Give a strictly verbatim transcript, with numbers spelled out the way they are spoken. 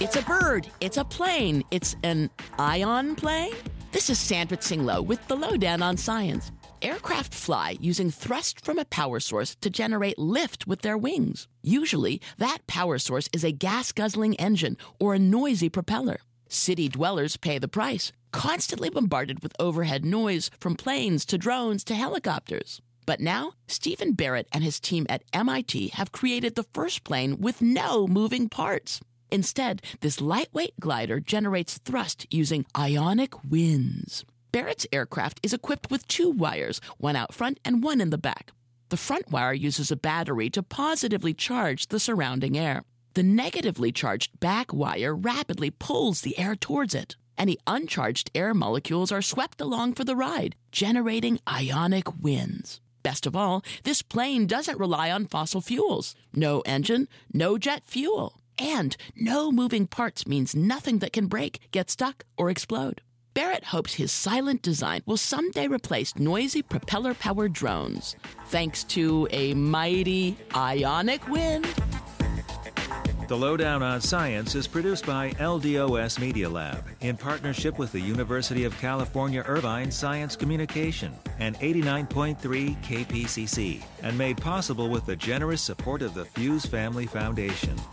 It's a bird. It's a plane. It's an ion plane? This is Sandra Tsinglow with the Lowdown on Science. Aircraft fly using thrust from a power source to generate lift with their wings. Usually, that power source is a gas-guzzling engine or a noisy propeller. City dwellers pay the price, constantly bombarded with overhead noise from planes to drones to helicopters. But now, Stephen Barrett and his team at M I T have created the first plane with no moving parts. Instead, this lightweight glider generates thrust using ionic winds. Barrett's aircraft is equipped with two wires, one out front and one in the back. The front wire uses a battery to positively charge the surrounding air. The negatively charged back wire rapidly pulls the air towards it. Any uncharged air molecules are swept along for the ride, generating ionic winds. Best of all, this plane doesn't rely on fossil fuels. No engine, no jet fuel. And no moving parts means nothing that can break, get stuck, or explode. Barrett hopes his silent design will someday replace noisy propeller-powered drones, thanks to a mighty ionic wind. The Lowdown on Science is produced by L D O S Media Lab in partnership with the University of California Irvine Science Communication and eighty-nine point three K P C C, and made possible with the generous support of the Fuse Family Foundation.